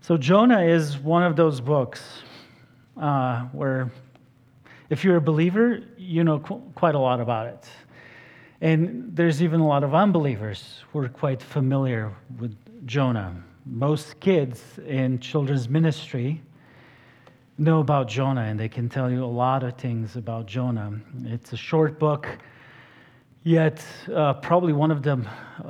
So Jonah is one of those books where if you're a believer, you know quite a lot about it. And there's even a lot of unbelievers who are quite familiar with Jonah. Most kids in children's ministry know about Jonah, and they can tell you a lot of things about Jonah. It's a short book, yet probably one of the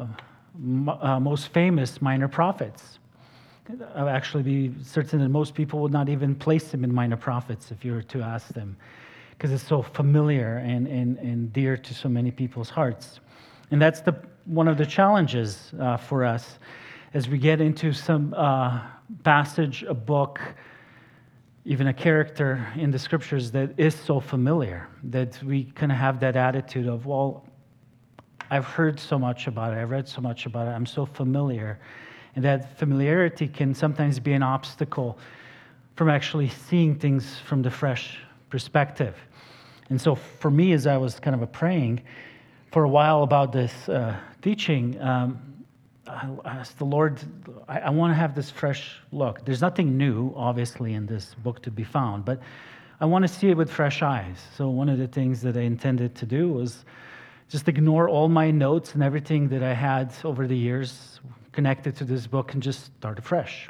most famous minor prophets. I'll actually be certain that most people would not even place him in minor prophets if you were to ask them, because it's so familiar and dear to so many people's hearts. And that's one of the challenges for us as we get into some passage, a book, even a character in the scriptures that is so familiar, that we kind of have that attitude of, well, I've heard so much about it, I've read so much about it, I'm so familiar. And that familiarity can sometimes be an obstacle from actually seeing things from the fresh perspective. And so for me, as I was kind of praying for a while about this teaching, I asked the Lord, I want to have this fresh look. There's nothing new, obviously, in this book to be found, but I want to see it with fresh eyes. So one of the things that I intended to do was just ignore all my notes and everything that I had over the years connected to this book and just start afresh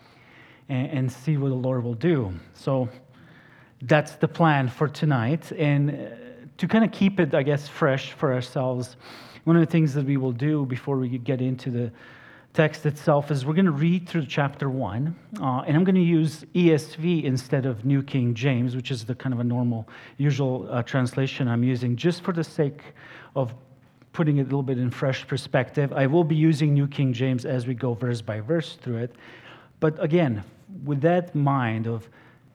and see what the Lord will do. So that's the plan for tonight. And to kind of keep it, I guess, fresh for ourselves, one of the things that we will do before we get into the text itself is we're going to read through chapter 1, and I'm going to use ESV instead of New King James, which is the kind of a normal, usual translation I'm using, just for the sake of putting it a little bit in fresh perspective. I will be using New King James as we go verse by verse through it. But again, with that mind of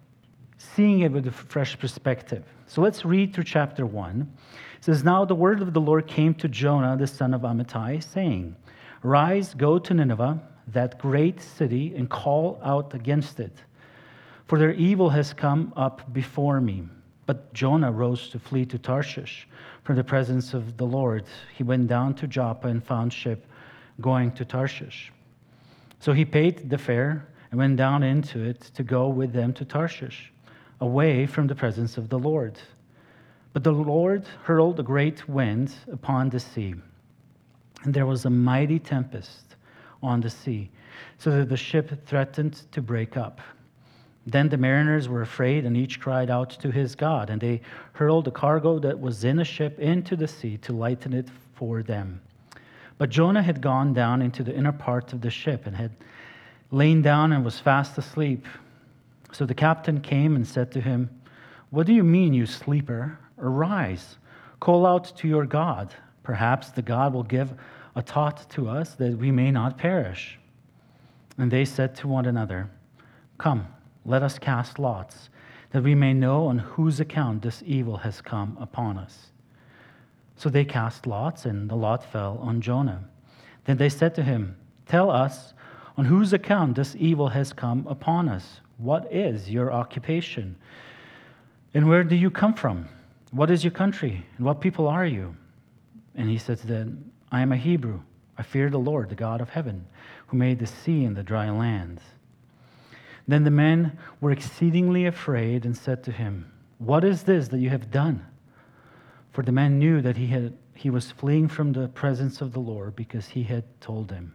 seeing it with a fresh perspective. So let's read through chapter 1. It says, "Now the word of the Lord came to Jonah, the son of Amittai, saying, 'Rise, go to Nineveh, that great city, and call out against it, for their evil has come up before me.' But Jonah rose to flee to Tarshish from the presence of the Lord. He went down to Joppa and found ship going to Tarshish. So he paid the fare and went down into it to go with them to Tarshish, away from the presence of the Lord. But the Lord hurled a great wind upon the sea, and there was a mighty tempest on the sea, so that the ship threatened to break up. Then the mariners were afraid, and each cried out to his God, and they hurled the cargo that was in the ship into the sea to lighten it for them. But Jonah had gone down into the inner part of the ship and had lain down and was fast asleep. So the captain came and said to him, 'What do you mean, you sleeper? Arise, call out to your God. Perhaps the God will give a thought to us that we may not perish.' And they said to one another, 'Come, let us cast lots, that we may know on whose account this evil has come upon us.' So they cast lots, and the lot fell on Jonah. Then they said to him, 'Tell us on whose account this evil has come upon us. What is your occupation? And where do you come from? What is your country? And what people are you?' And he said to them, 'I am a Hebrew. I fear the Lord, the God of heaven, who made the sea and the dry land.' Then the men were exceedingly afraid and said to him, 'What is this that you have done?' For the men knew that he was fleeing from the presence of the Lord, because he had told them.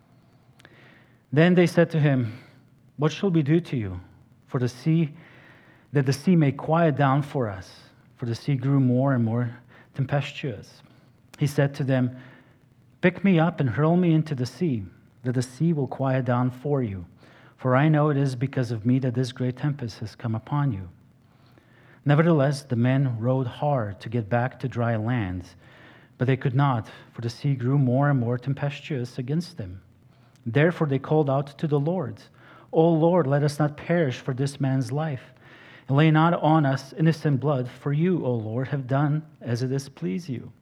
Then they said to him, 'What shall we do to you? For the sea, that the sea may quiet down for us.' For the sea grew more and more tempestuous. He said to them, 'Pick me up and hurl me into the sea, that the sea will quiet down for you. For I know it is because of me that this great tempest has come upon you.' Nevertheless, the men rowed hard to get back to dry land, but they could not, for the sea grew more and more tempestuous against them. Therefore they called out to the Lord, 'O Lord, let us not perish for this man's life, and lay not on us innocent blood, for you, O Lord, have done as it displeased you.'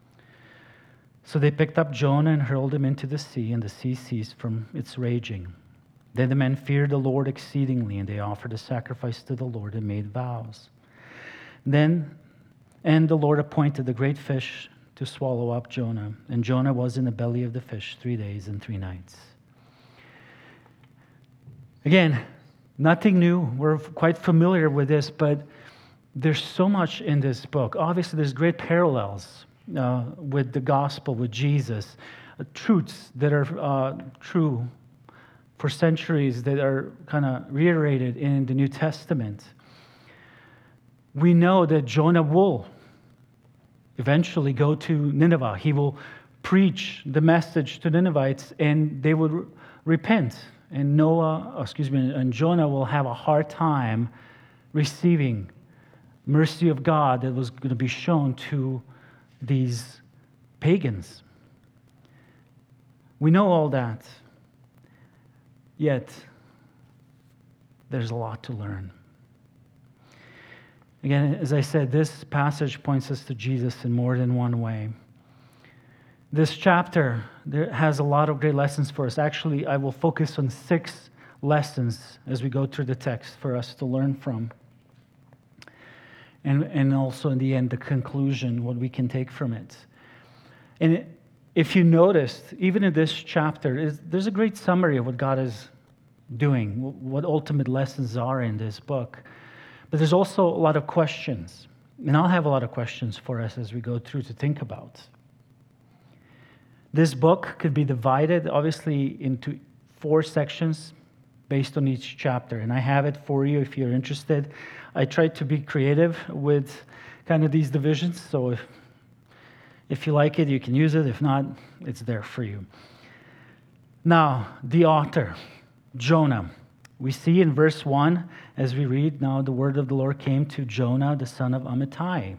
So they picked up Jonah and hurled him into the sea, and the sea ceased from its raging. Then the men feared the Lord exceedingly, and they offered a sacrifice to the Lord and made vows. And the Lord appointed the great fish to swallow up Jonah, and Jonah was in the belly of the fish 3 days and 3 nights. Again, nothing new. We're quite familiar with this, but there's so much in this book. Obviously, there's great parallels with the gospel, with Jesus, truths that are true for centuries that are kind of reiterated in the New Testament. We know that Jonah will eventually go to Nineveh. He will preach the message to Ninevites, and they would repent. And Jonah will have a hard time receiving mercy of God that was going to be shown to these pagans. We know all that. Yet, there's a lot to learn. Again, as I said, this passage points us to Jesus in more than one way. This chapter has a lot of great lessons for us. Actually, I will focus on 6 lessons as we go through the text for us to learn from. And also, in the end, the conclusion, what we can take from it. And if you noticed, even in this chapter, there's a great summary of what God is doing, what ultimate lessons are in this book. But there's also a lot of questions. And I'll have a lot of questions for us as we go through to think about. This book could be divided, obviously, into 4 sections based on each chapter. And I have it for you if you're interested. I tried to be creative with kind of these divisions. So if you like it, you can use it. If not, it's there for you. Now, the author, Jonah. We see in verse 1, as we read, now the word of the Lord came to Jonah, the son of Amittai.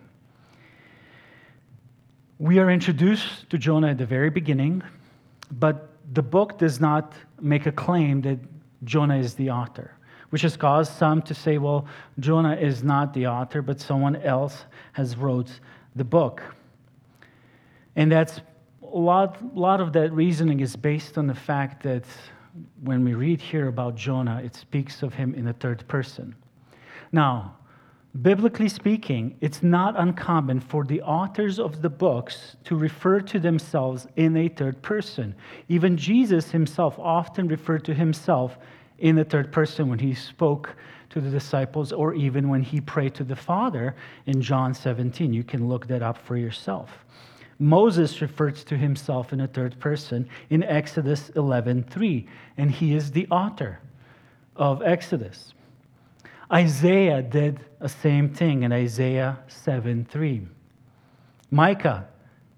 We are introduced to Jonah at the very beginning, but the book does not make a claim that Jonah is the author, which has caused some to say, well, Jonah is not the author, but someone else has wrote the book. And that's a lot of that reasoning is based on the fact that when we read here about Jonah, it speaks of him in the third person. Now, biblically speaking, it's not uncommon for the authors of the books to refer to themselves in a third person. Even Jesus himself often referred to himself in the third person when he spoke to the disciples, or even when he prayed to the Father in John 17. You can look that up for yourself. Moses refers to himself in a third person in Exodus 11:3, and he is the author of Exodus. Isaiah did the same thing in Isaiah 7:3. Micah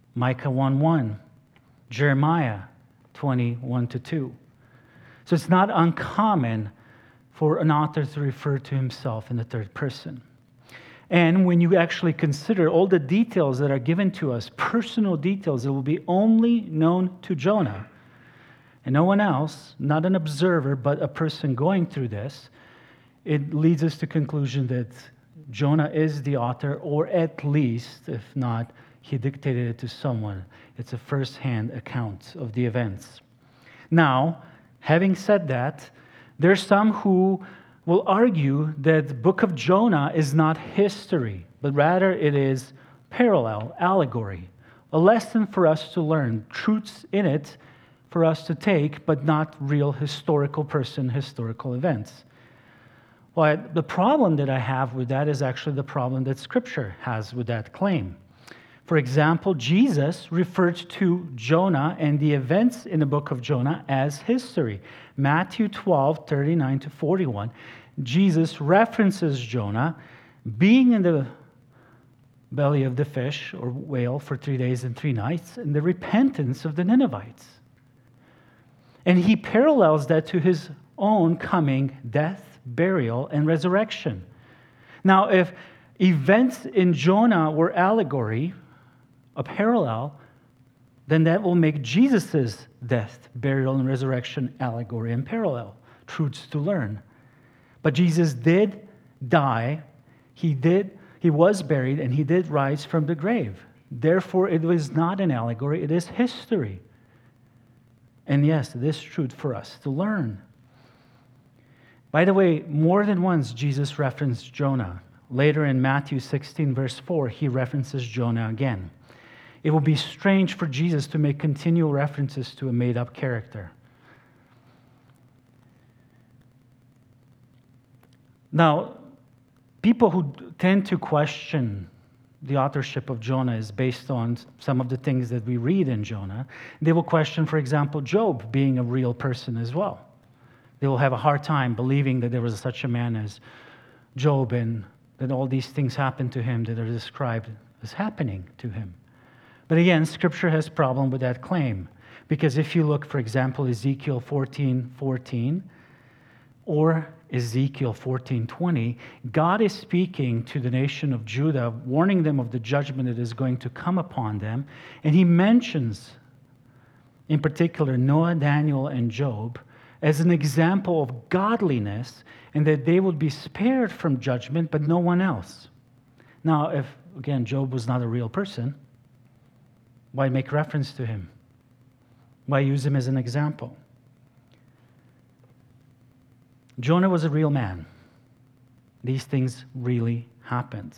1:1. Jeremiah 20:1-2. So it's not uncommon for an author to refer to himself in the third person. And when you actually consider all the details that are given to us, personal details that will be only known to Jonah, and no one else, not an observer, but a person going through this, it leads us to the conclusion that Jonah is the author, or at least, if not, he dictated it to someone. It's a first-hand account of the events. Now, having said that, there's some who will argue that the book of Jonah is not history, but rather it is parallel, allegory, a lesson for us to learn, truths in it for us to take, but not real historical events. Well, the problem that I have with that is actually the problem that Scripture has with that claim. For example, Jesus referred to Jonah and the events in the book of Jonah as history. Matthew 12:39-41, Jesus references Jonah being in the belly of the fish or whale for 3 days and 3 nights and the repentance of the Ninevites. And he parallels that to his own coming death, burial, and resurrection. Now, if events in Jonah were allegory, a parallel, then that will make Jesus' death, burial, and resurrection allegory and parallel, truths to learn. But Jesus did die, he was buried, and he did rise from the grave. Therefore, it was not an allegory, it is history. And yes, it is truth for us to learn. By the way, more than once Jesus referenced Jonah. Later in Matthew 16, verse 4, he references Jonah again. It will be strange for Jesus to make continual references to a made-up character. Now, people who tend to question the authorship of Jonah is based on some of the things that we read in Jonah. They will question, for example, Job being a real person as well. They will have a hard time believing that there was such a man as Job and that all these things happened to him that are described as happening to him. But again, Scripture has a problem with that claim. Because if you look, for example, Ezekiel 14:14 or Ezekiel 14:20, God is speaking to the nation of Judah, warning them of the judgment that is going to come upon them. And he mentions, in particular, Noah, Daniel, and Job as an example of godliness and that they would be spared from judgment, but no one else. Now, if, again, Job was not a real person, why make reference to him? Why use him as an example? Jonah was a real man. These things really happened.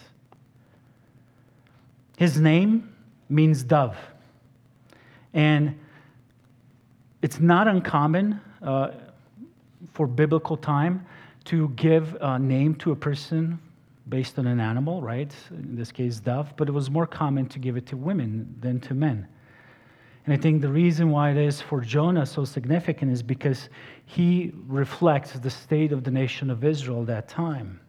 His name means dove. And it's not uncommon for biblical time to give a name to a person based on an animal, right? In this case, dove. But it was more common to give it to women than to men. And I think the reason why it is for Jonah so significant is because he reflects the state of the nation of Israel at that time.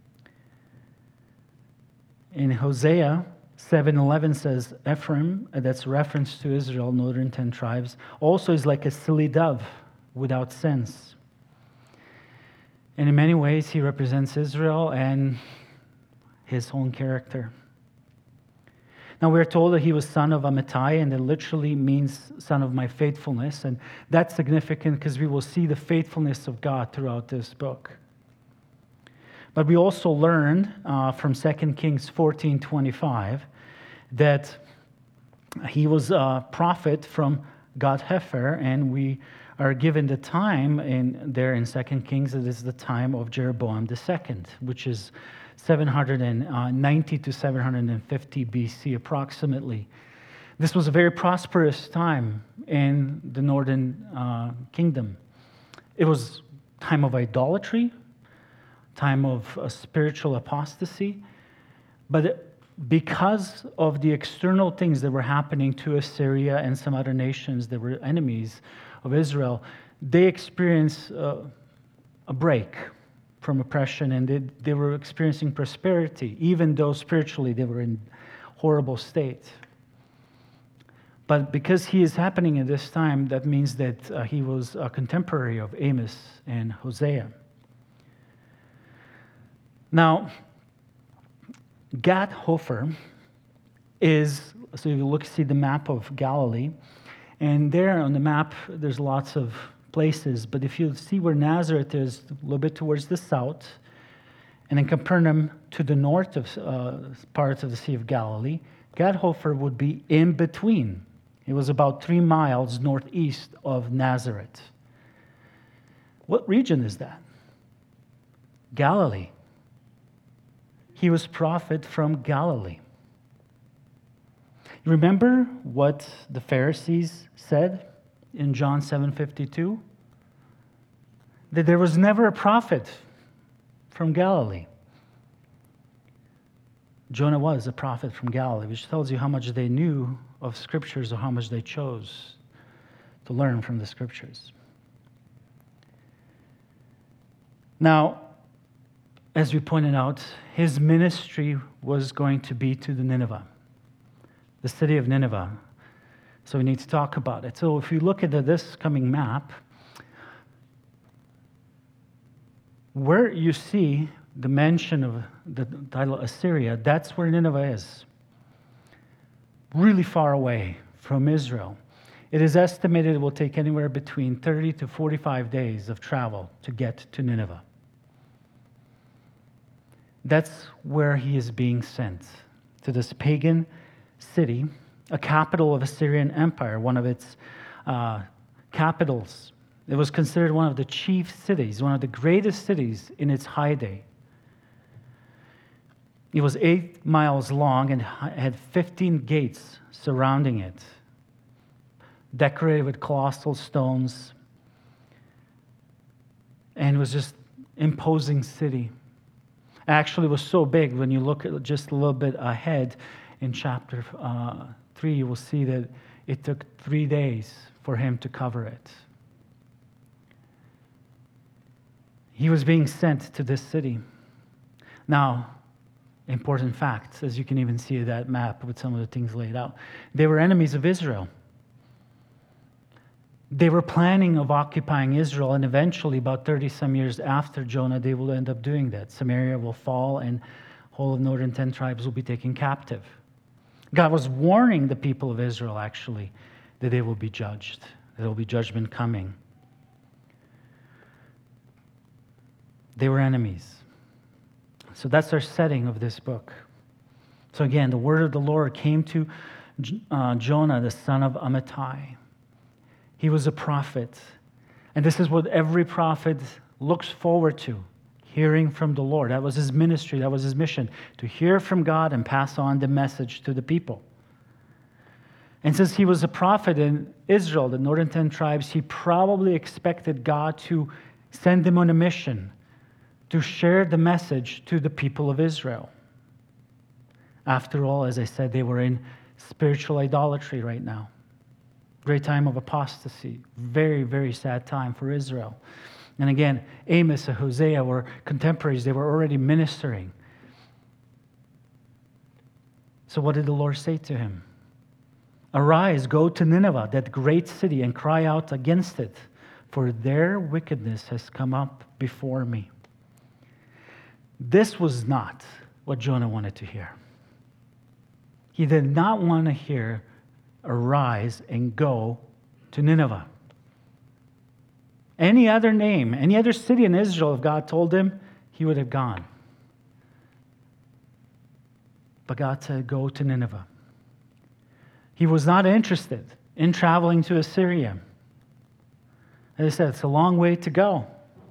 In Hosea 7:11 says, Ephraim, that's reference to Israel, northern 10 tribes, also is like a silly dove without sense. And in many ways, he represents Israel and his own character. Now, we're told that he was son of Amittai, and it literally means son of my faithfulness. And that's significant because we will see the faithfulness of God throughout this book. But we also learned from 2 Kings 14:25 that he was a prophet from Gath-Hepher, and we are given the time there in 2 Kings. It is the time of Jeroboam II, which is 790 to 750 BC approximately. This was a very prosperous time in the northern kingdom. It was a time of idolatry, time of spiritual apostasy, but because of the external things that were happening to Assyria and some other nations that were enemies of Israel, they experienced a break from oppression, and they were experiencing prosperity, even though spiritually they were in horrible state. But because he is happening at this time, that means that he was a contemporary of Amos and Hosea. Now, Gath-Hepher is, so you see the map of Galilee, and there on the map there's lots of places, but if you see where Nazareth is, a little bit towards the south, and then Capernaum to the north of parts of the Sea of Galilee, Gath-Hepher would be in between. It was about 3 miles northeast of Nazareth. What region is that? Galilee. He was prophet from Galilee. Remember what the Pharisees said in John 7:52? That there was never a prophet from Galilee. Jonah was a prophet from Galilee, which tells you how much they knew of Scriptures or how much they chose to learn from the Scriptures. Now, as we pointed out, his ministry was going to be to the Nineveh, the city of Nineveh. So we need to talk about it. So if you look at this coming map, where you see the mention of the title Assyria, that's where Nineveh is. Really far away from Israel. It is estimated it will take anywhere between 30 to 45 days of travel to get to Nineveh. That's where he is being sent, to this pagan city, a capital of Assyrian Empire, one of its capitals. It was considered one of the chief cities, one of the greatest cities in its heyday. It was 8 miles long and had 15 gates surrounding it, decorated with colossal stones, and it was just an imposing city. Actually, it was so big, when you look at just a little bit ahead in chapter 3, you will see that it took 3 days for him to cover it. He was being sent to this city. Now, important facts, as you can even see that map with some of the things laid out. They were enemies of Israel. They were planning of occupying Israel, and eventually, about 30-some years after Jonah, they will end up doing that. Samaria will fall, and whole of northern 10 tribes will be taken captive. God was warning the people of Israel, actually, that they will be judged, that there will be judgment coming. They were enemies. So that's our setting of this book. So again, the word of the Lord came to Jonah, the son of Amittai. He was a prophet. And this is what every prophet looks forward to, hearing from the Lord. That was his ministry, that was his mission, to hear from God and pass on the message to the people. And since he was a prophet in Israel, the northern 10 tribes, he probably expected God to send him on a mission to share the message to the people of Israel. After all, as I said, they were in spiritual idolatry right now. Great time of apostasy. Very, very sad time for Israel. And again, Amos and Hosea were contemporaries. They were already ministering. So what did the Lord say to him? Arise, go to Nineveh, that great city, and cry out against it, for their wickedness has come up before me. This was not what Jonah wanted to hear. He did not want to hear, arise and go to Nineveh. Any other name, any other city in Israel, if God told him, he would have gone. But God said, go to Nineveh. He was not interested in traveling to Assyria. As I said, it's a long way to go.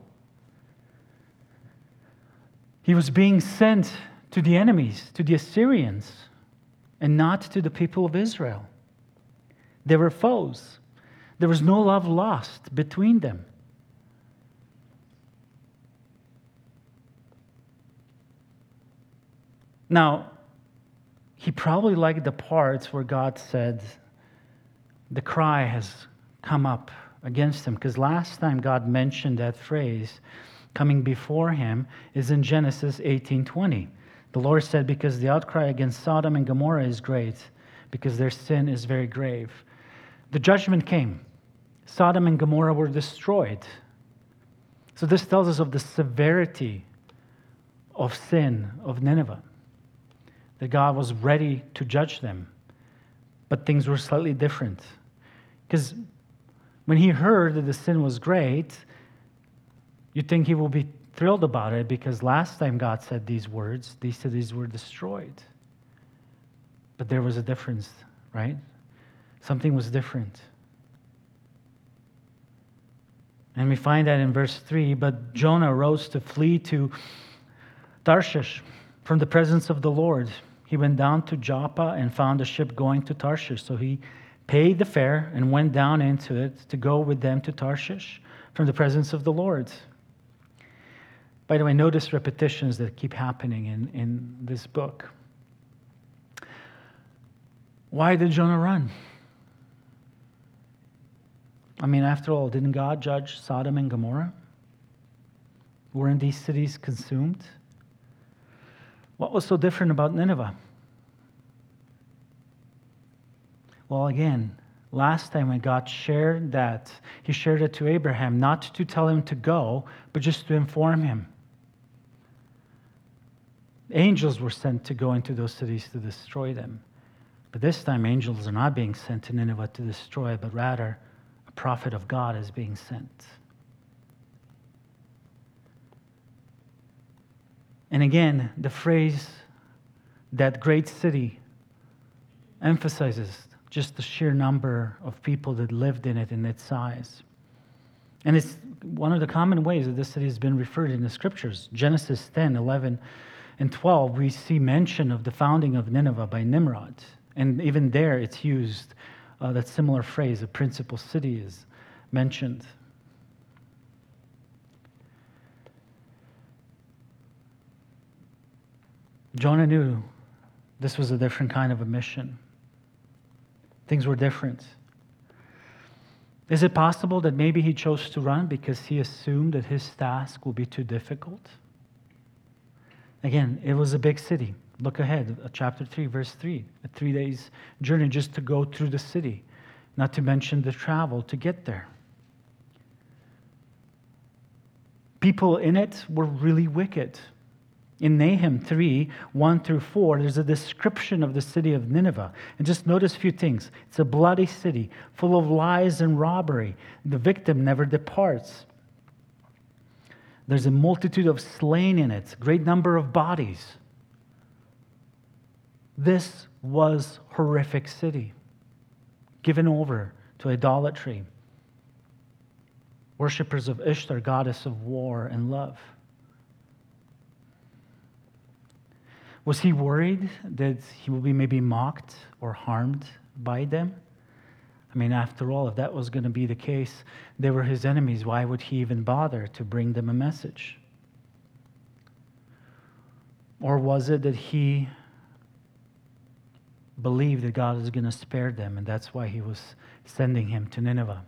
He was being sent to the enemies, to the Assyrians, and not to the people of Israel. They were foes. There was no love lost between them. Now, he probably liked the parts where God said, the cry has come up against him. Because last time God mentioned that phrase, coming before him, is in Genesis 18:20. The Lord said, because the outcry against Sodom and Gomorrah is great, because their sin is very grave. The judgment came. Sodom and Gomorrah were destroyed. So this tells us of the severity of sin of Nineveh, that God was ready to judge them. But things were slightly different. Because when he heard that the sin was great, you'd think he will be thrilled about it, because last time God said these words, these cities were destroyed. But there was a difference, right? Something was different. And we find that in verse 3, but Jonah rose to flee to Tarshish from the presence of the Lord. He went down to Joppa and found a ship going to Tarshish. So he paid the fare and went down into it to go with them to Tarshish from the presence of the Lord. By the way, notice repetitions that keep happening in this book. Why did Jonah run? I mean, after all, didn't God judge Sodom and Gomorrah? Weren't these cities consumed? What was so different about Nineveh? Well, again, last time when God shared that, he shared it to Abraham, not to tell him to go, but just to inform him. Angels were sent to go into those cities to destroy them. But this time, angels are not being sent to Nineveh to destroy, but rather a prophet of God is being sent. And again, the phrase, that great city, emphasizes just the sheer number of people that lived in it and its size. And it's one of the common ways that this city has been referred in the scriptures. Genesis 10, 11, and 12, we see mention of the founding of Nineveh by Nimrod. And even there it's used, that similar phrase, a principal city is mentioned. Jonah knew this was a different kind of a mission. Things were different. Is it possible that maybe he chose to run because he assumed that his task will be too difficult? Again, it was a big city. Look ahead, chapter 3, verse 3. A 3 days journey just to go through the city, not to mention the travel to get there. People in it were really wicked. In Nahum 3, 1 through 4, there's a description of the city of Nineveh. And just notice a few things. It's a bloody city, full of lies and robbery. The victim never departs. There's a multitude of slain in it, great number of bodies. This was a horrific city, given over to idolatry. Worshippers of Ishtar, goddess of war and love. Was he worried that he will be maybe mocked or harmed by them? I mean, after all, if that was going to be the case, they were his enemies. Why would he even bother to bring them a message? Or was it that he believed that God was going to spare them, and that's why he was sending him to Nineveh?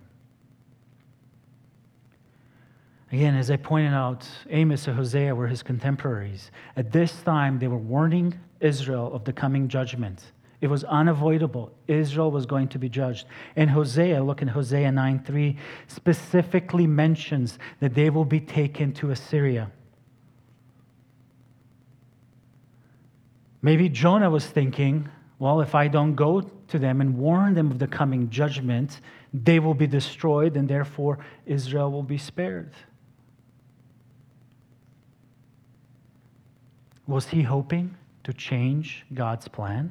Again, as I pointed out, Amos and Hosea were his contemporaries. At this time, they were warning Israel of the coming judgment. It was unavoidable. Israel was going to be judged. And Hosea, look in Hosea 9:3, specifically mentions that they will be taken to Assyria. Maybe Jonah was thinking, well, if I don't go to them and warn them of the coming judgment, they will be destroyed, and therefore Israel will be spared. Was he hoping to change God's plan?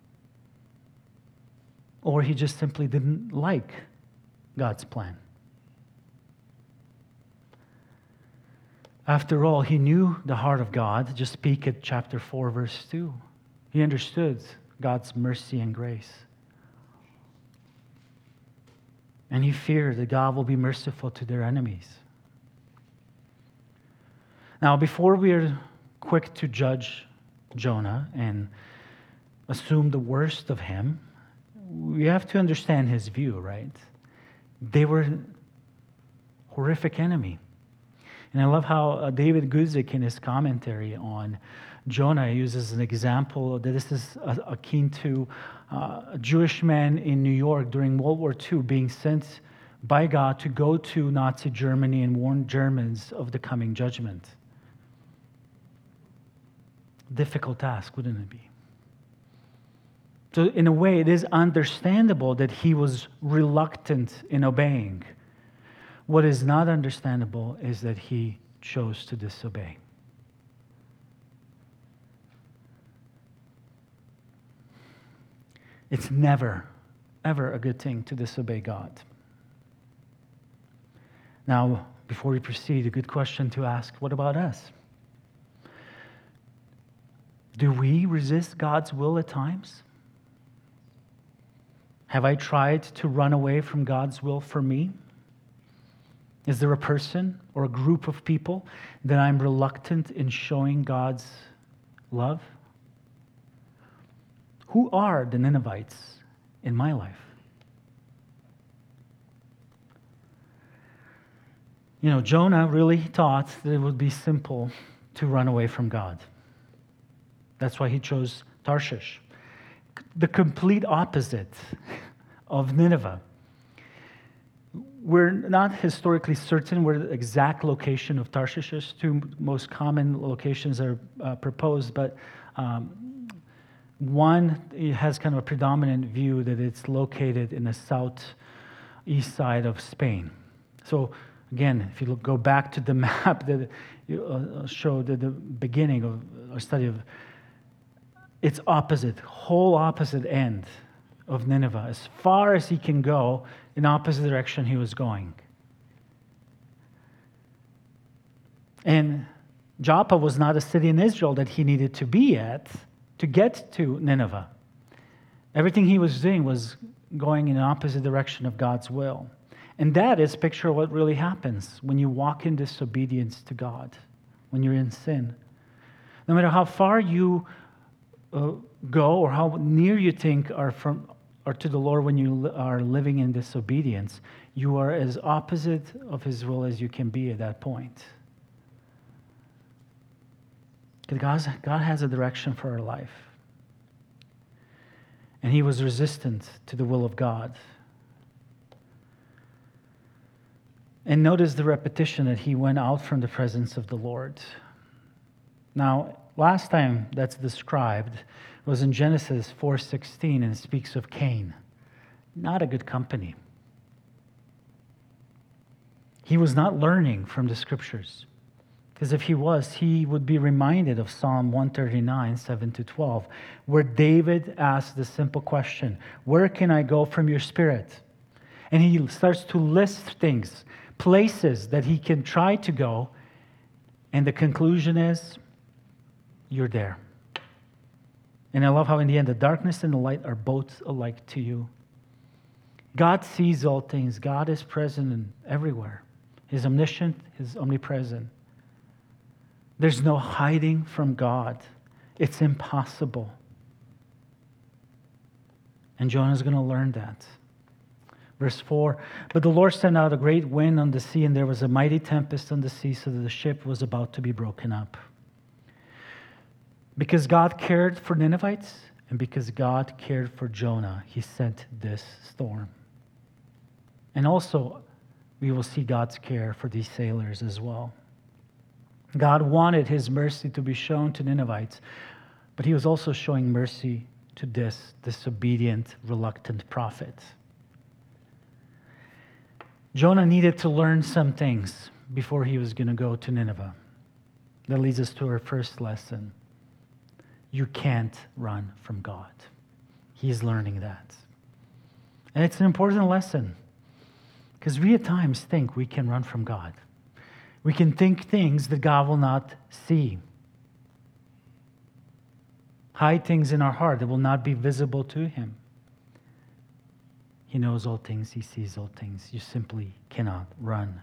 Or he just simply didn't like God's plan? After all, he knew the heart of God. Just speak at chapter 4, verse 2. He understood God's mercy and grace. And he feared that God will be merciful to their enemies. Now, before we are quick to judge Jonah and assume the worst of him, we have to understand his view, right? They were a horrific enemy. And I love how David Guzik, in his commentary on Jonah, uses an example that this is akin to a Jewish man in New York during World War II being sent by God to go to Nazi Germany and warn Germans of the coming judgment. Difficult task, wouldn't it be? So in a way, it is understandable that he was reluctant in obeying. What is not understandable is that he chose to disobey. It's never, ever a good thing to disobey God. Now, before we proceed, a good question to ask, what about us? Do we resist God's will at times? Have I tried to run away from God's will for me? Is there a person or a group of people that I'm reluctant in showing God's love? Who are the Ninevites in my life? You know, Jonah really thought that it would be simple to run away from God. That's why he chose Tarshish. The complete opposite of Nineveh. We're not historically certain where the exact location of Tarshish is. Two most common locations are proposed, but one has kind of a predominant view that it's located in the southeast side of Spain. So again, if you go back to the map that showed at the beginning of our study of, it's opposite, whole opposite end of Nineveh. As far as he can go, in opposite direction he was going. And Joppa was not a city in Israel that he needed to be at to get to Nineveh. Everything he was doing was going in the opposite direction of God's will. And that is picture what really happens when you walk in disobedience to God, when you're in sin. No matter how far you go or how near you think are to the Lord when you are living in disobedience, you are as opposite of His will as you can be at that point. Because God has a direction for our life. And he was resistant to the will of God. And notice the repetition that he went out from the presence of the Lord. Now, last time that's described was in Genesis 4:16, and it speaks of Cain. Not a good company. He was not learning from the scriptures. Because if he was, he would be reminded of Psalm 139, 7-12, where David asked the simple question, where can I go from your spirit? And he starts to list things, places that he can try to go, and the conclusion is, you're there. And I love how in the end, the darkness and the light are both alike to you. God sees all things. God is present everywhere. He's omniscient, He's omnipresent. There's no hiding from God. It's impossible. And Jonah is going to learn that. Verse 4, but the Lord sent out a great wind on the sea, and there was a mighty tempest on the sea, so that the ship was about to be broken up. Because God cared for Ninevites, and because God cared for Jonah, he sent this storm. And also, we will see God's care for these sailors as well. God wanted his mercy to be shown to Ninevites, but he was also showing mercy to this disobedient, reluctant prophet. Jonah needed to learn some things before he was going to go to Nineveh. That leads us to our first lesson. You can't run from God. He's learning that. And it's an important lesson because we at times think we can run from God. We can think things that God will not see. Hide things in our heart that will not be visible to him. He knows all things. He sees all things. You simply cannot run.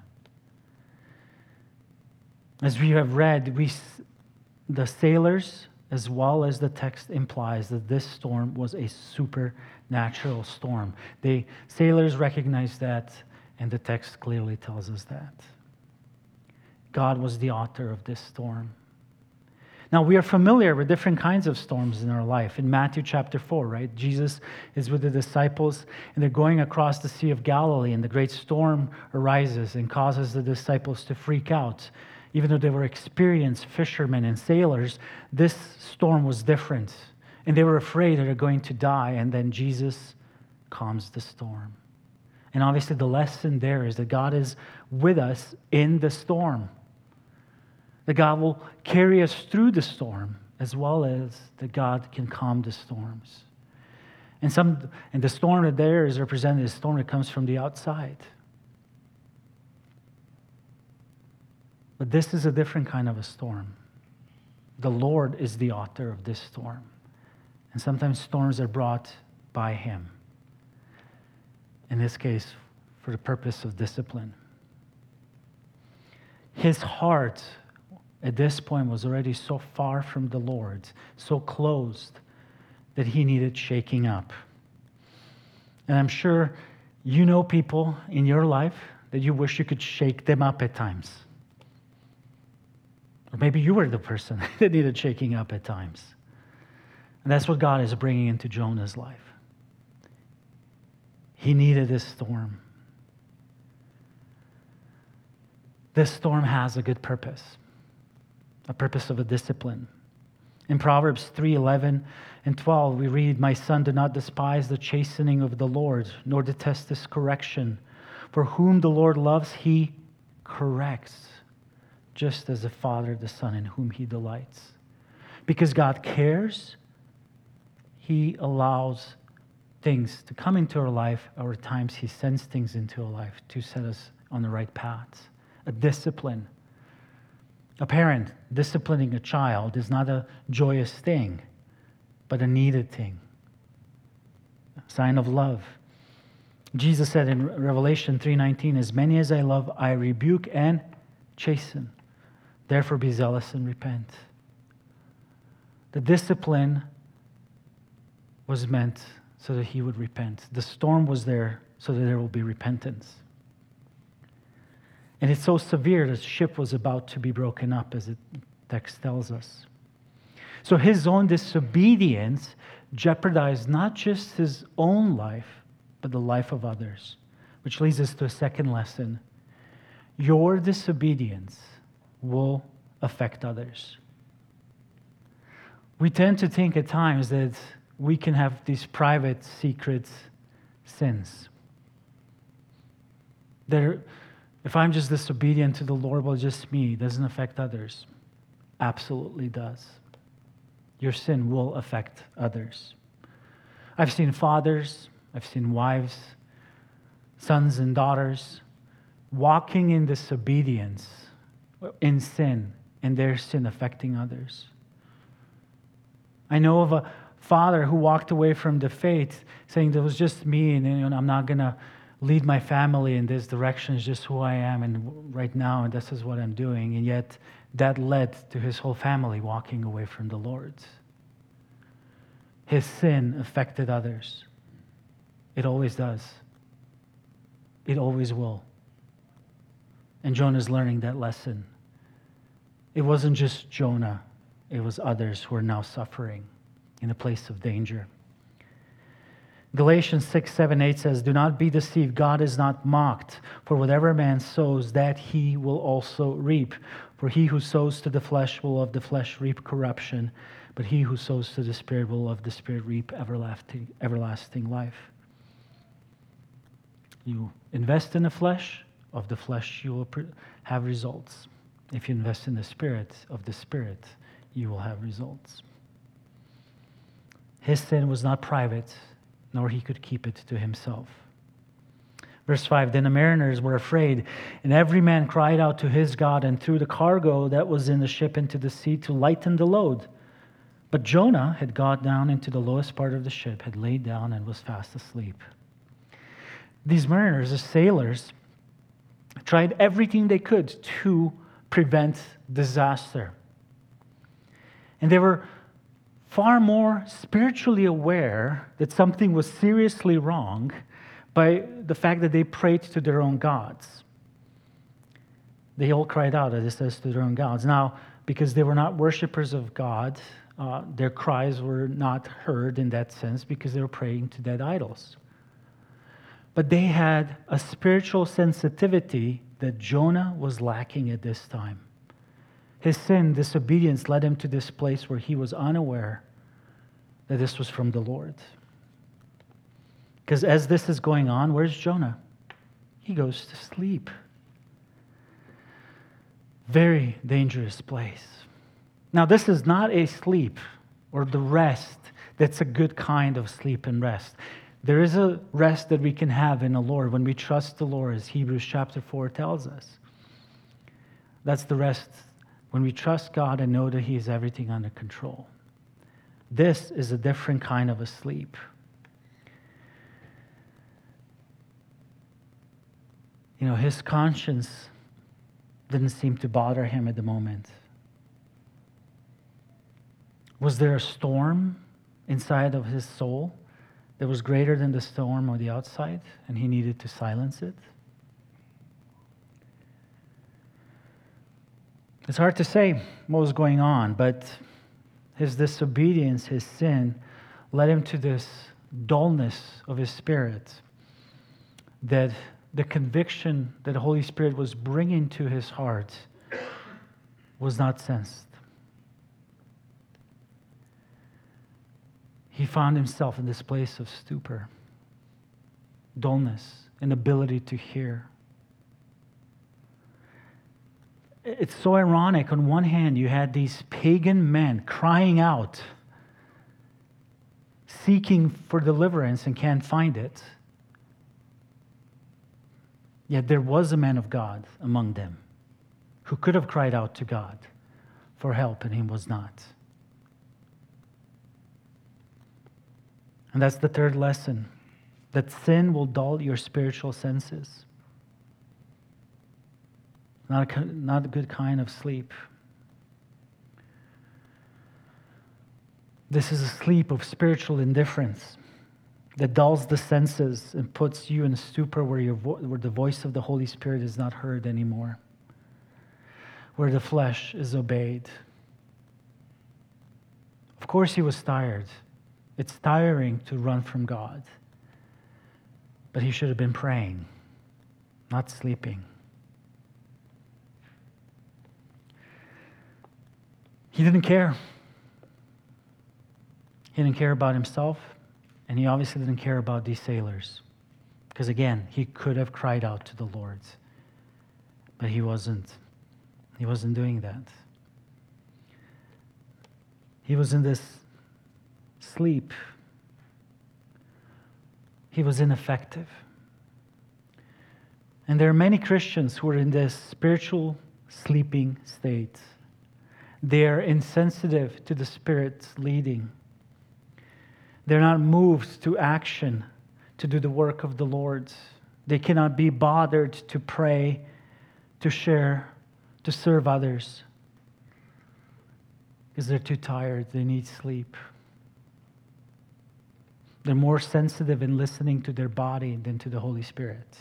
As we have read, the sailors, as well as the text implies, that this storm was a supernatural storm. The sailors recognized that, and the text clearly tells us that. God was the author of this storm. Now, we are familiar with different kinds of storms in our life. In Matthew chapter 4, right? Jesus is with the disciples, and they're going across the Sea of Galilee, and the great storm arises and causes the disciples to freak out. Even though they were experienced fishermen and sailors, this storm was different. And they were afraid that they're going to die, and then Jesus calms the storm. And obviously the lesson there is that God is with us in the storm. That God will carry us through the storm, as well as that God can calm the storms. And the storm that there is represented as a storm that comes from the outside. But this is a different kind of a storm. The Lord is the author of this storm. And sometimes storms are brought by him. In this case, for the purpose of discipline. His heart at this point was already so far from the Lord, so closed, that he needed shaking up. And I'm sure you know people in your life that you wish you could shake them up at times. Or maybe you were the person that needed shaking up at times. And that's what God is bringing into Jonah's life. He needed this storm. This storm has a good purpose. A purpose of a discipline. In Proverbs 3:11 and 12, we read, "My son, do not despise the chastening of the Lord, nor detest his correction. For whom the Lord loves, he corrects, just as the Father the Son in whom he delights." Because God cares, he allows things to come into our life, or at times he sends things into our life to set us on the right path. A discipline. A parent disciplining a child is not a joyous thing, but a needed thing. A sign of love. Jesus said in Revelation 3:19, "As many as I love, I rebuke and chasten. Therefore be zealous and repent." The discipline was meant so that he would repent. The storm was there so that there will be repentance. And it's so severe that the ship was about to be broken up, as the text tells us. So his own disobedience jeopardized not just his own life, but the life of others. Which leads us to a second lesson. Your disobedience will affect others. We tend to think at times that we can have these private, secret sins. If I'm just disobedient to the Lord, well, just me, it doesn't affect others. Absolutely does. Your sin will affect others. I've seen fathers, I've seen wives, sons and daughters walking in disobedience, in sin, and their sin affecting others. I know of a father who walked away from the faith saying, "It was just me, and I'm not going to lead my family in this direction. It's just who I am, and right now, and this is what I'm doing." And yet, that led to his whole family walking away from the Lord. His sin affected others. It always does. It always will. And Jonah's learning that lesson. It wasn't just Jonah. It was others who are now suffering in a place of danger. Galatians 6, 7, 8 says, "Do not be deceived. God is not mocked. For whatever a man sows, that he will also reap. For he who sows to the flesh will of the flesh reap corruption. But he who sows to the Spirit will of the Spirit reap everlasting life." You invest in the flesh, of the flesh you will have results. If you invest in the Spirit, of the Spirit you will have results. His sin was not private, nor he could keep it to himself. Verse 5, "Then the mariners were afraid, and every man cried out to his God and threw the cargo that was in the ship into the sea to lighten the load. But Jonah had got down into the lowest part of the ship, had laid down, and was fast asleep." These mariners, the sailors, tried everything they could to prevent disaster. And they were far more spiritually aware that something was seriously wrong by the fact that they prayed to their own gods. They all cried out, as it says, to their own gods. Now, because they were not worshipers of God, their cries were not heard in that sense because they were praying to dead idols. But they had a spiritual sensitivity that Jonah was lacking at this time. His sin, disobedience, led him to this place where he was unaware that this was from the Lord. Because as this is going on, where's Jonah? He goes to sleep. Very dangerous place. Now, this is not a sleep or the rest that's a good kind of sleep and rest. There is a rest that we can have in the Lord when we trust the Lord, as Hebrews chapter 4 tells us. That's the rest when we trust God and know that He has everything under control. This is a different kind of a sleep. His conscience didn't seem to bother him at the moment. Was there a storm inside of his soul that was greater than the storm on the outside, and he needed to silence it? It's hard to say what was going on, but his disobedience, his sin, led him to this dullness of his spirit, that the conviction that the Holy Spirit was bringing to his heart was not sensed. He found himself in this place of stupor, dullness, inability to hear. It's so ironic. On one hand, you had these pagan men crying out, seeking for deliverance and can't find it. Yet there was a man of God among them who could have cried out to God for help, and he was not. And that's the third lesson, that sin will dull your spiritual senses. Not a good kind of sleep. This is a sleep of spiritual indifference that dulls the senses and puts you in a stupor where the voice of the Holy Spirit is not heard anymore, where the flesh is obeyed. Of course, he was tired. It's tiring to run from God. But he should have been praying, not sleeping. He didn't care. He didn't care about himself, and he obviously didn't care about these sailors. Because again, he could have cried out to the Lord, but he wasn't. He wasn't doing that. He was in this sleep. He was ineffective. And there are many Christians who are in this spiritual sleeping state. They are insensitive to the Spirit's leading. They're not moved to action to do the work of the Lord. They cannot be bothered to pray, to share, to serve others, because they're too tired. They need sleep. They're more sensitive in listening to their body than to the Holy Spirit.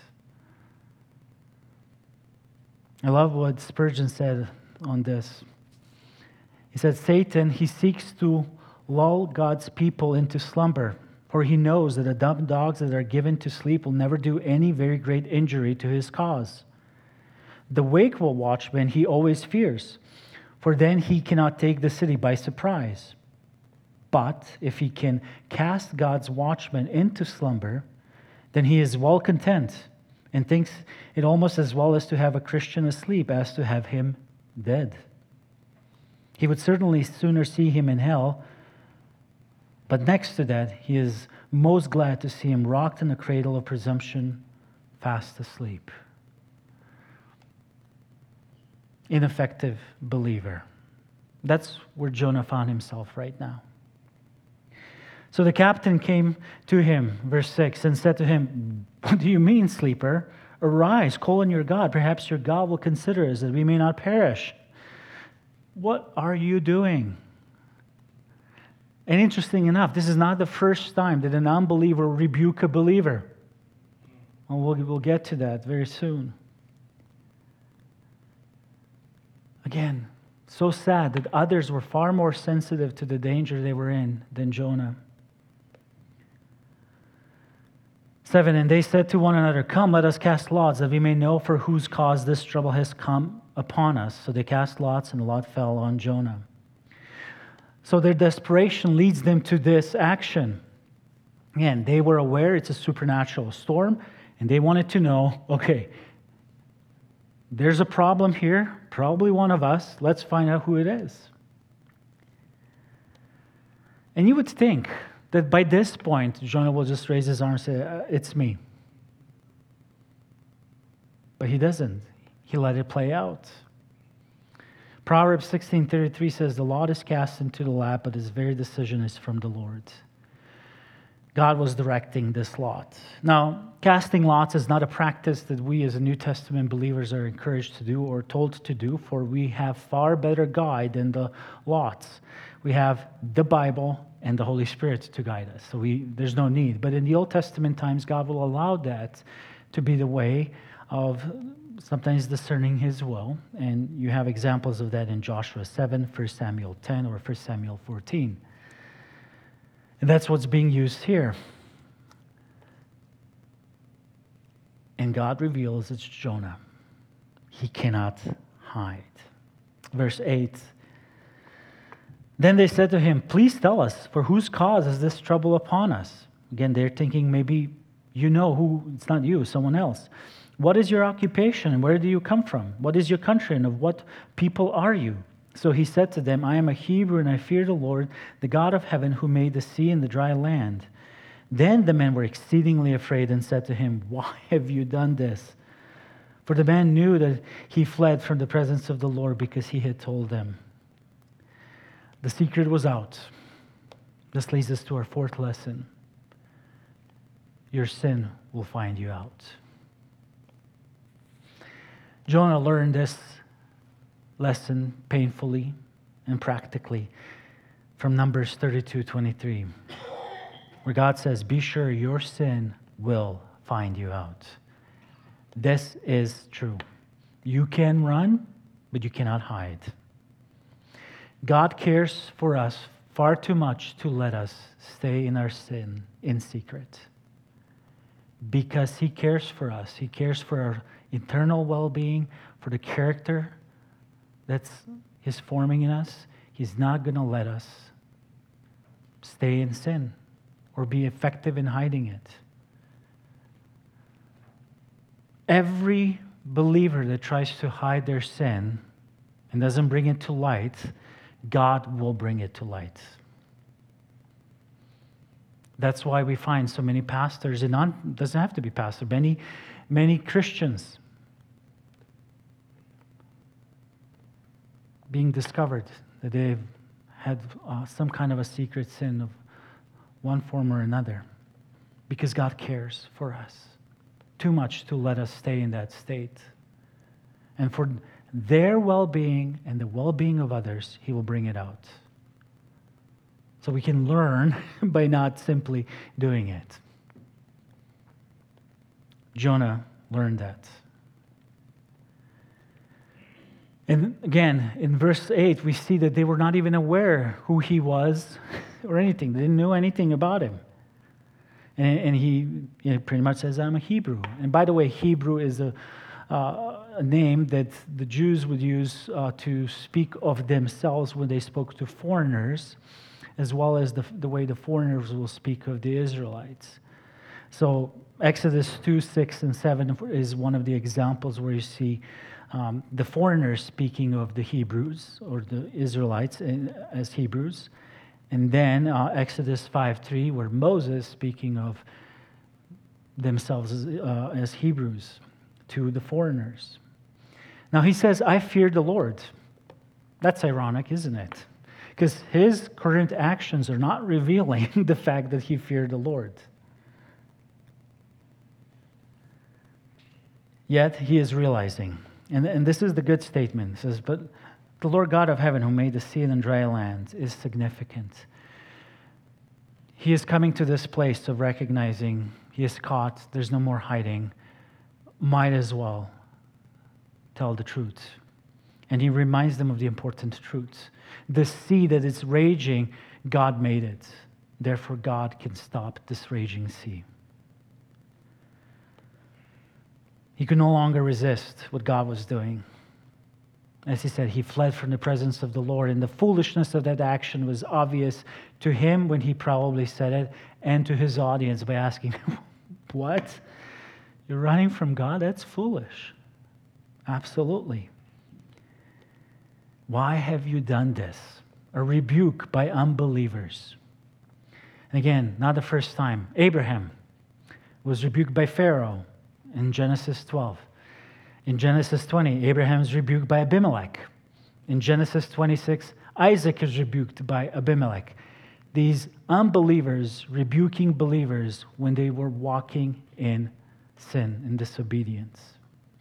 I love what Spurgeon said on this. He said, Satan, he seeks to lull God's people into slumber, for he knows that the dumb dogs that are given to sleep will never do any very great injury to his cause. The wakeful watchman he always fears, for then he cannot take the city by surprise. But if he can cast God's watchman into slumber, then he is well content and thinks it almost as well as to have a Christian asleep as to have him dead. He would certainly sooner see him in hell, but next to that, he is most glad to see him rocked in a cradle of presumption, fast asleep. Ineffective believer. That's where Jonah found himself right now. So the captain came to him, verse 6, and said to him, What do you mean, sleeper? Arise, call on your God. Perhaps your God will consider us, that we may not perish. What are you doing? And interesting enough, this is not the first time that an unbeliever will rebuke a believer. And we'll get to that very soon. Again, so sad that others were far more sensitive to the danger they were in than Jonah. 7, and they said to one another, Come, let us cast lots, that we may know for whose cause this trouble has come upon us. So they cast lots, and the lot fell on Jonah. So their desperation leads them to this action. Again, they were aware it's a supernatural storm, and they wanted to know, okay, there's a problem here, probably one of us. Let's find out who it is. And you would think that by this point, Jonah will just raise his arm and say, It's me. But he doesn't. He let it play out. Proverbs 16:33 says, The lot is cast into the lap, but his very decision is from the Lord. God was directing this lot. Now, casting lots is not a practice that we as New Testament believers are encouraged to do or told to do, for we have far better guide than the lots. We have the Bible and the Holy Spirit to guide us. So there's no need. But in the Old Testament times, God will allow that to be the way of sometimes discerning his will. And you have examples of that in Joshua 7, 1 Samuel 10, or 1 Samuel 14. And that's what's being used here. And God reveals it's Jonah. He cannot hide. Verse 8. Then they said to him, Please tell us, for whose cause is this trouble upon us? Again, they're thinking maybe you know who, it's not you, someone else. What is your occupation and where do you come from? What is your country and of what people are you? So he said to them, I am a Hebrew and I fear the Lord, the God of heaven, who made the sea and the dry land. Then the men were exceedingly afraid and said to him, Why have you done this? For the man knew that he fled from the presence of the Lord because he had told them. The secret was out. This leads us to our fourth lesson. Your sin will find you out. Jonah learned this lesson painfully and practically from Numbers 32:23, where God says, "Be sure your sin will find you out." This is true. You can run, but you cannot hide. God cares for us far too much to let us stay in our sin in secret. Because He cares for us. He cares for our eternal well-being, for the character that's He's forming in us. He's not going to let us stay in sin or be effective in hiding it. Every believer that tries to hide their sin and doesn't bring it to light, God will bring it to light. That's why we find so many pastors, and doesn't have to be pastor, many Christians being discovered that they've had some kind of a secret sin of one form or another, because God cares for us too much to let us stay in that state. And for their well-being and the well-being of others, He will bring it out. So we can learn by not simply doing it. Jonah learned that. And again, in verse 8, we see that they were not even aware who he was or anything. They didn't know anything about him. And he pretty much says, "I'm a Hebrew." And by the way, Hebrew is a name that the Jews would use to speak of themselves when they spoke to foreigners, as well as the way the foreigners will speak of the Israelites. So Exodus 2, 6, and 7 is one of the examples where you see the foreigners speaking of the Hebrews or the Israelites as Hebrews. And then Exodus 5:3, where Moses speaking of themselves as Hebrews to the foreigners. Now he says, "I fear the Lord." That's ironic, isn't it? Because his current actions are not revealing the fact that he feared the Lord. Yet he is realizing, and this is the good statement. It says, "But the Lord God of heaven, who made the sea and dry land," is significant. He is coming to this place of recognizing he is caught, there's no more hiding, might as well tell the truth. And he reminds them of the important truths. The sea that is raging, God made it. Therefore, God can stop this raging sea. He could no longer resist what God was doing. As he said, he fled from the presence of the Lord, and the foolishness of that action was obvious to him when he probably said it, and to his audience by asking, "What? You're running from God? That's foolish." Absolutely. Why have you done this? A rebuke by unbelievers. And again, not the first time. Abraham was rebuked by Pharaoh in Genesis 12. In Genesis 20, Abraham is rebuked by Abimelech. In Genesis 26, Isaac is rebuked by Abimelech. These unbelievers rebuking believers when they were walking in sin and disobedience.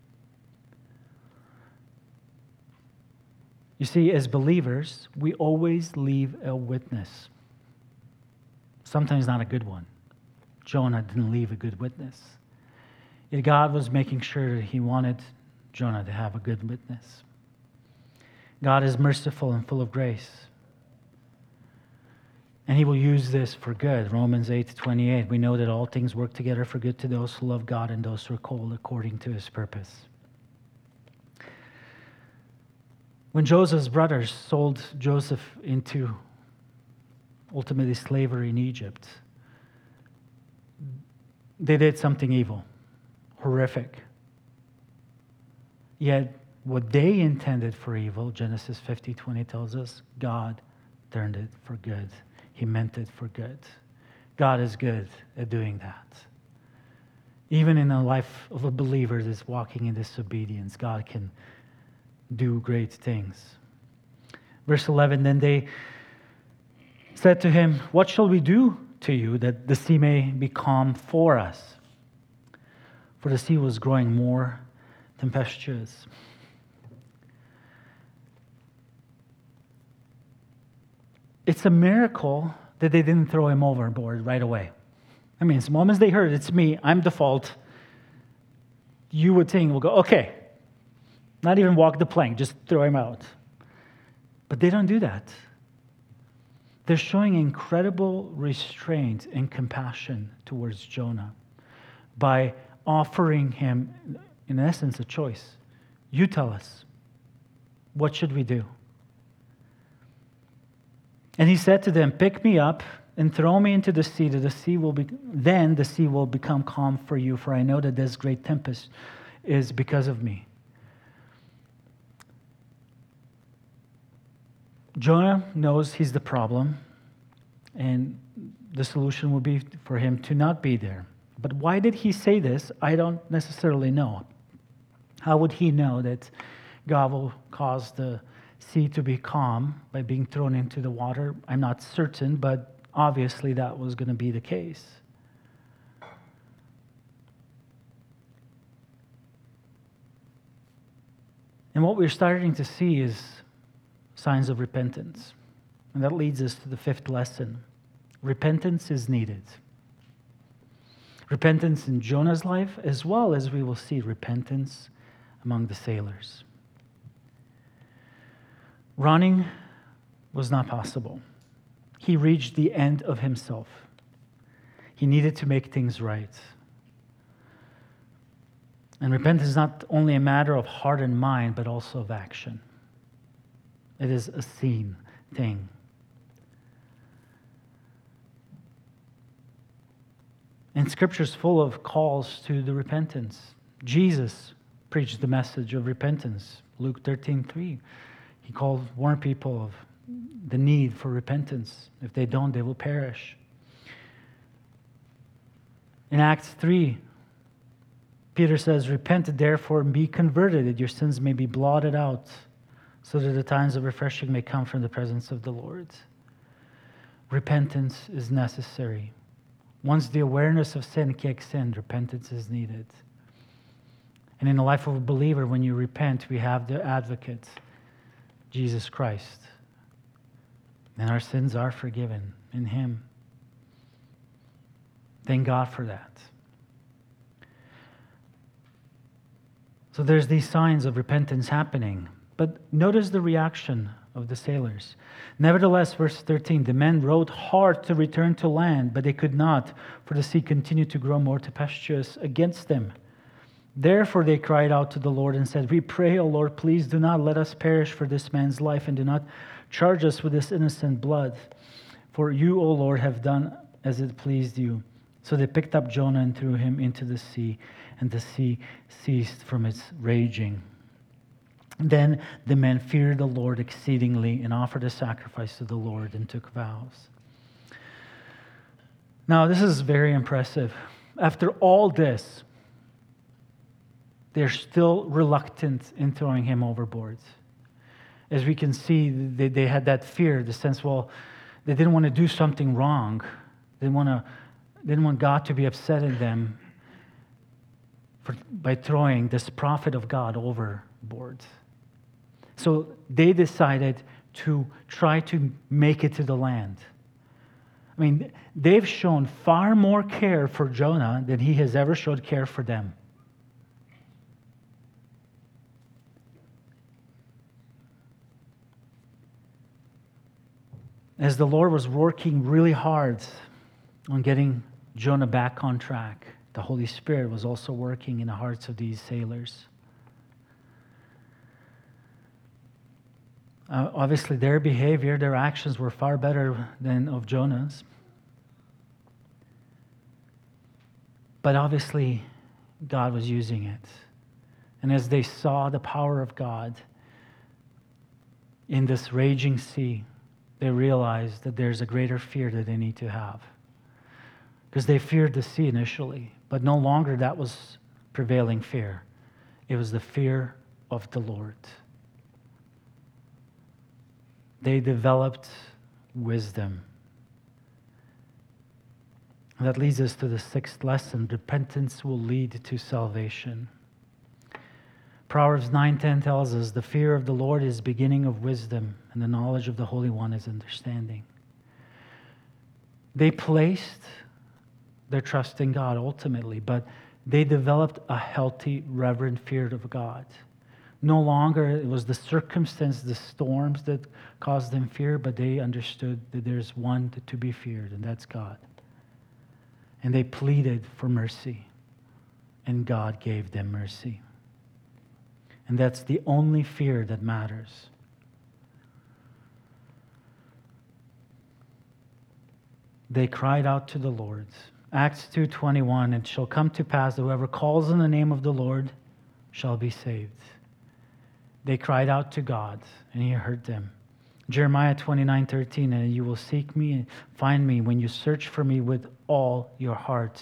You see, as believers, we always leave a witness. Sometimes not a good one. Jonah didn't leave a good witness. Yet God was making sure that he wanted Jonah to have a good witness. God is merciful and full of grace. And he will use this for good. Romans 8:28, we know that all things work together for good to those who love God and those who are called according to his purpose. When Joseph's brothers sold Joseph into ultimately slavery in Egypt, they did something evil, horrific. Yet what they intended for evil, Genesis 50:20 tells us, God turned it for good. He meant it for good. God is good at doing that. Even in the life of a believer that's walking in disobedience, God can do great things. Verse 11, then they said to him, "What shall we do to you that the sea may be calm for us?" For the sea was growing more tempestuous. it's a miracle that they didn't throw him overboard right away. I mean, as long as they heard, it's me, I'm the fault, you would think, we'll go, okay, not even walk the plank, just throw him out. But they don't do that. They're showing incredible restraint and compassion towards Jonah by offering him, in essence, a choice. You tell us, what should we do? And he said to them, pick me up and throw me into the sea, that then the sea will become calm for you, for I know that this great tempest is because of me. Jonah knows he's the problem, and the solution will be for him to not be there. But why did he say this? I don't necessarily know. How would he know that God will cause the sea to be calm by being thrown into the water? I'm not certain, but obviously that was going to be the case. And what we're starting to see is signs of repentance. And that leads us to the fifth lesson. Repentance is needed. Repentance in Jonah's life, as well as we will see repentance among the sailors. Running was not possible. He reached the end of himself. He needed to make things right. And repentance is not only a matter of heart and mind, but also of action. It is a seen thing. And Scripture is full of calls to the repentance. Jesus preached the message of repentance. Luke 13:3. He warned people of the need for repentance. If they don't, they will perish. In Acts 3, Peter says, repent therefore and be converted, that your sins may be blotted out, so that the times of refreshing may come from the presence of the Lord. Repentance is necessary. Once the awareness of sin kicks in, repentance is needed. And in the life of a believer, when you repent, we have the advocate, Jesus Christ. And our sins are forgiven in Him. Thank God for that. So there's these signs of repentance happening. But notice the reaction of the sailors. Nevertheless, verse 13, the men rowed hard to return to land, but they could not, for the sea continued to grow more tempestuous against them. Therefore they cried out to the Lord and said, we pray, O Lord, please do not let us perish for this man's life, and do not charge us with this innocent blood. For you, O Lord, have done as it pleased you. So they picked up Jonah and threw him into the sea, and the sea ceased from its raging. Then the men feared the Lord exceedingly and offered a sacrifice to the Lord and took vows. Now, this is very impressive. After all this, they're still reluctant in throwing him overboard. As we can see, they had that fear, the sense, well, they didn't want to do something wrong. They didn't want God to be upset at them by throwing this prophet of God overboard. So they decided to try to make it to the land. I mean, they've shown far more care for Jonah than he has ever showed care for them. As the Lord was working really hard on getting Jonah back on track, the Holy Spirit was also working in the hearts of these sailors. Obviously, their behavior, their actions were far better than of Jonah's. But obviously, God was using it. And as they saw the power of God in this raging sea, they realized that there's a greater fear that they need to have. Because they feared the sea initially, but no longer that was prevailing fear. It was the fear of the Lord. They developed wisdom. And that leads us to the sixth lesson. Repentance will lead to salvation. Proverbs 9:10 tells us, the fear of the Lord is beginning of wisdom, and the knowledge of the Holy One is understanding. They placed their trust in God ultimately, but they developed a healthy, reverent fear of God. No longer it was the circumstance, the storms that caused them fear, but they understood that there's one to be feared, and that's God. And they pleaded for mercy, and God gave them mercy. And that's the only fear that matters. They cried out to the Lord. Acts 2:21, it shall come to pass that whoever calls on the name of the Lord shall be saved. They cried out to God, and He heard them. Jeremiah 29:13, and you will seek me and find me when you search for me with all your heart.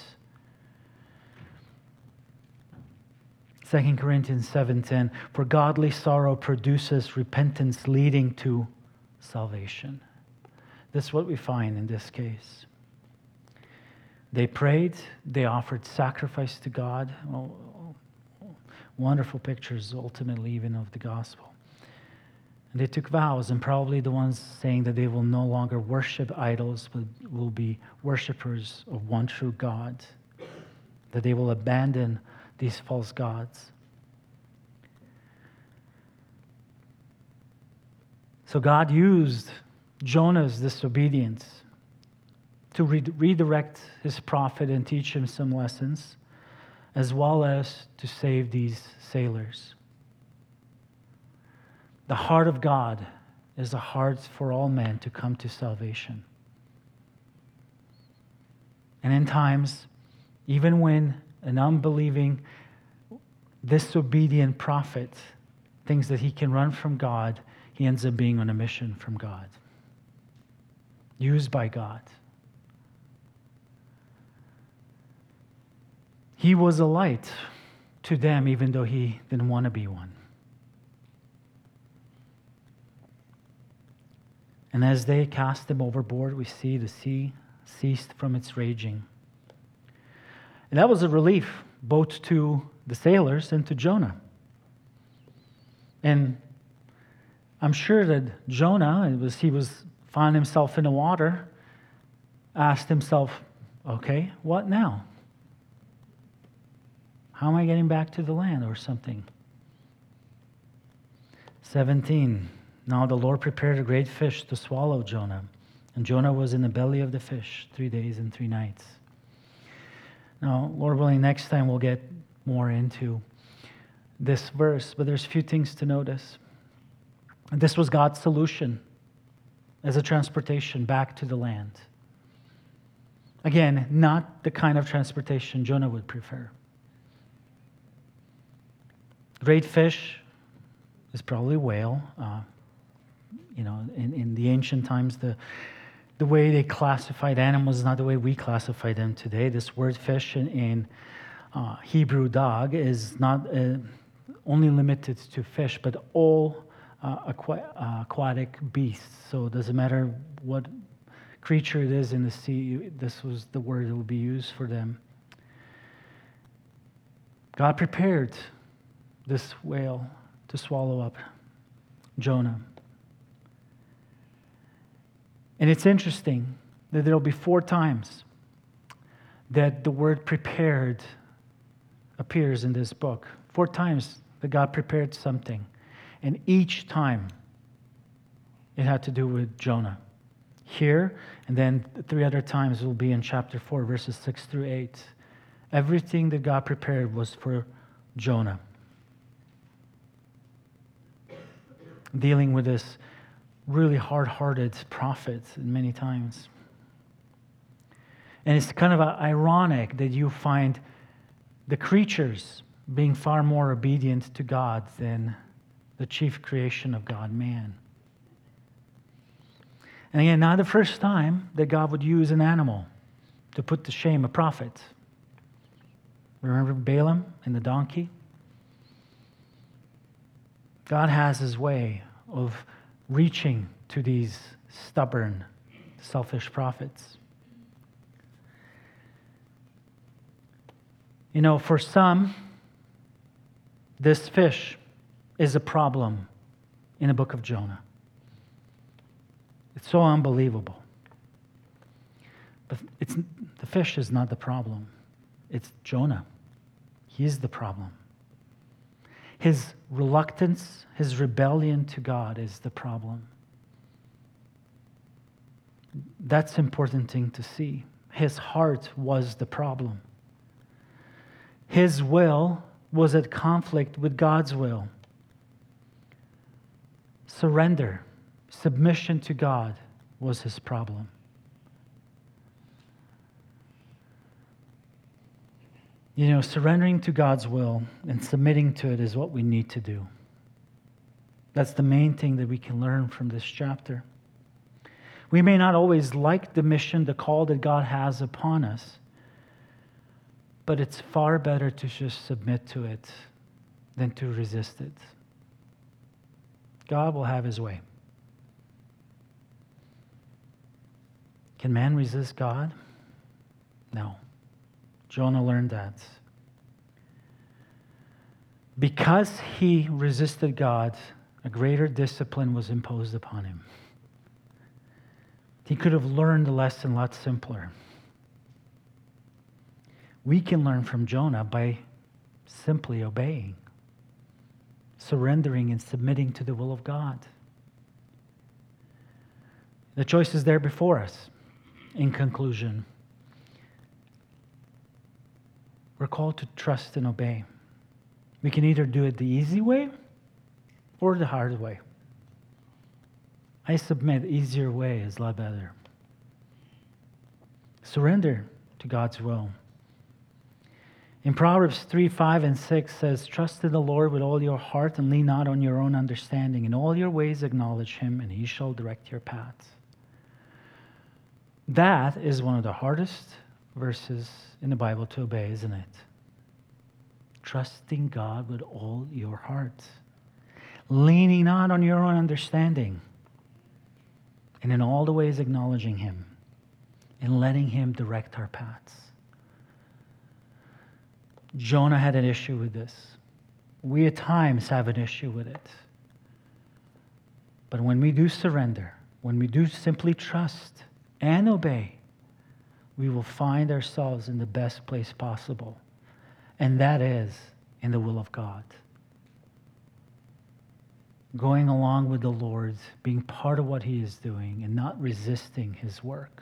2 Corinthians 7:10, for godly sorrow produces repentance leading to salvation. This is what we find in this case. They prayed, they offered sacrifice to God. Wonderful pictures, ultimately, even of the gospel. And they took vows, and probably the ones saying that they will no longer worship idols, but will be worshipers of one true God, that they will abandon these false gods. So God used Jonah's disobedience to redirect his prophet and teach him some lessons, as well as to save these sailors. The heart of God is a heart for all men to come to salvation. And in times, even when an unbelieving, disobedient prophet thinks that he can run from God, he ends up being on a mission from God, used by God. He was a light to them, even though he didn't want to be one. And as they cast him overboard, we see the sea ceased from its raging. And that was a relief both to the sailors and to Jonah. And I'm sure that Jonah, he found himself in the water, asked himself, okay, what now? How am I getting back to the land or something? 17, now the Lord prepared a great fish to swallow Jonah. And Jonah was in the belly of the fish 3 days and 3 nights. Now, Lord willing, next time we'll get more into this verse, but there's a few things to notice. And this was God's solution as a transportation back to the land. Again, not the kind of transportation Jonah would prefer. Great fish is probably whale. In the ancient times, the way they classified animals is not the way we classify them today. This word fish in Hebrew dog is not only limited to fish, but all aquatic beasts. So it doesn't matter what creature it is in the sea, this was the word that would be used for them. God prepared this whale to swallow up Jonah. And it's interesting that there will be 4 times that the word prepared appears in this book. 4 times that God prepared something. And each time it had to do with Jonah. Here, and then 3 other times will be in chapter 4, verses 6 through 8. Everything that God prepared was for Jonah. Dealing with this really hard-hearted prophet many times. And it's kind of ironic that you find the creatures being far more obedient to God than the chief creation of God, man. And again, not the first time that God would use an animal to put to shame a prophet. Remember Balaam and the donkey? God has his way of reaching to these stubborn, selfish prophets. For some, this fish is a problem in the book of Jonah. It's so unbelievable. But the fish is not the problem. It's Jonah. He is the problem. His reluctance, his rebellion to God is the problem. That's an important thing to see. His heart was the problem. His will was at conflict with God's will. Surrender, submission to God was his problem. You know, surrendering to God's will and submitting to it is what we need to do. That's the main thing that we can learn from this chapter. We may not always like the mission, the call that God has upon us, but it's far better to just submit to it than to resist it. God will have his way. Can man resist God? No. Jonah learned that. Because he resisted God, a greater discipline was imposed upon him. He could have learned the lesson a lot simpler. We can learn from Jonah by simply obeying, surrendering and submitting to the will of God. The choice is there before us. In conclusion, we're called to trust and obey. We can either do it the easy way or the hard way. I submit the easier way is a lot better. Surrender to God's will. In Proverbs 3, 5, and 6 says, trust in the Lord with all your heart and lean not on your own understanding. In all your ways acknowledge him, and he shall direct your paths. That is one of the hardest verses in the Bible to obey, isn't it? Trusting God with all your heart. Leaning not on your own understanding. And in all the ways acknowledging him. And letting him direct our paths. Jonah had an issue with this. We at times have an issue with it. But when we do surrender, when we do simply trust and obey, we will find ourselves in the best place possible. And that is in the will of God. Going along with the Lord, being part of what he is doing and not resisting his work.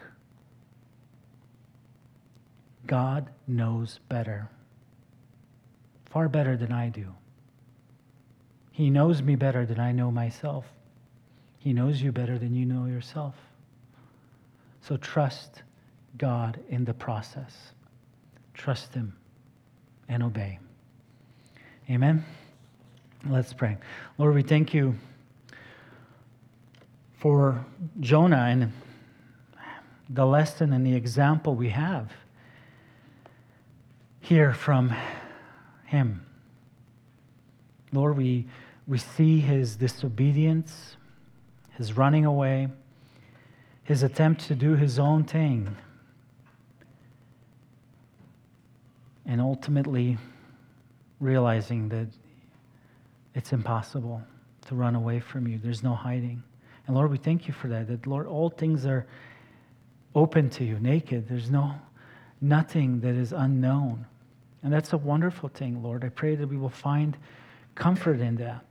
God knows better. Far better than I do. He knows me better than I know myself. He knows you better than you know yourself. So trust God in the process. Trust him and obey. Amen? Let's pray. Lord, we thank you for Jonah and the lesson and the example we have here from him. Lord, we see his disobedience, his running away, his attempt to do his own thing, and ultimately realizing that it's impossible to run away from you. There's no hiding. And Lord, we thank you for that. That, Lord, all things are open to you, naked. There's nothing that is unknown. And that's a wonderful thing, Lord. I pray that we will find comfort in that.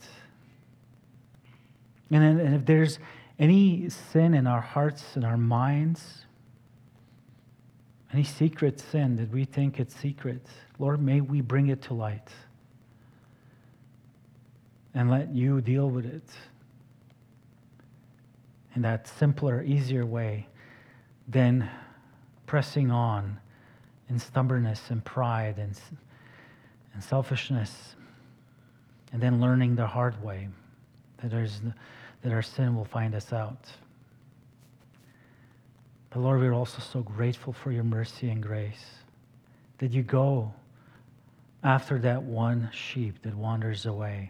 And if there's any sin in our hearts and our minds, any secret sin that we think it's secret, Lord, may we bring it to light and let you deal with it in that simpler, easier way than pressing on in stubbornness and pride and selfishness, and then learning the hard way that our sin will find us out. But Lord, we're also so grateful for your mercy and grace that you go after that one sheep that wanders away.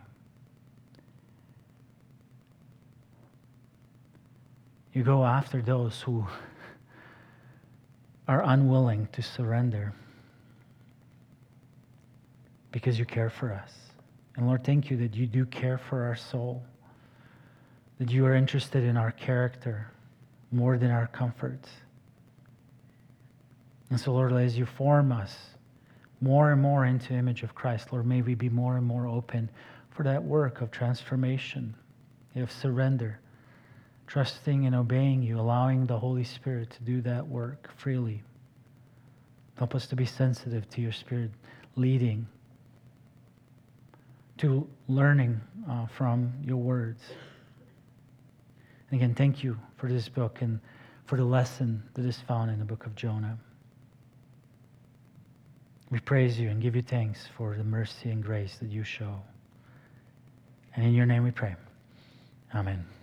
You go after those who are unwilling to surrender because you care for us. And Lord, thank you that you do care for our soul, that you are interested in our character more than our comfort. And so, Lord, as you form us more and more into the image of Christ, Lord, may we be more and more open for that work of transformation, of surrender, trusting and obeying you, allowing the Holy Spirit to do that work freely. Help us to be sensitive to your Spirit leading, to learning from your words. And again, thank you for this book and for the lesson that is found in the book of Jonah. We praise you and give you thanks for the mercy and grace that you show. And in your name we pray. Amen.